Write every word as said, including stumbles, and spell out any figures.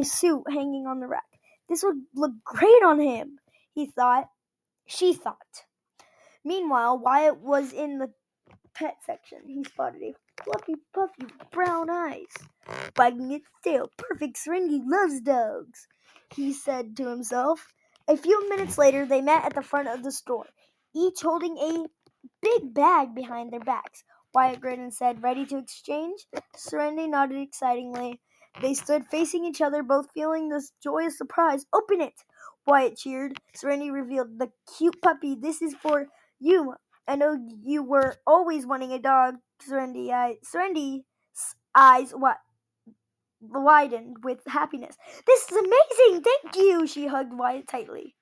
new suit hanging on the rack. This would look great on him, he thought. She thought. Meanwhile, Wyatt was in the pet section. He spotted a fluffy, puffy brown eyes, wagging its tail. Perfect, Serenity loves dogs, he said to himself. A few minutes later, they met at the front of the store, each holding a big bag behind their backs. Wyatt grinned and said, "Ready to exchange?" Serenity nodded excitedly. They stood facing each other, both feeling this joyous surprise. "Open it!" Wyatt cheered. Serenity revealed, "The cute puppy. This is for you. I know you were always wanting a dog." Serenity eye, Serenity's eyes wi- widened with happiness. "This is amazing! Thank you!" She hugged Wyatt tightly.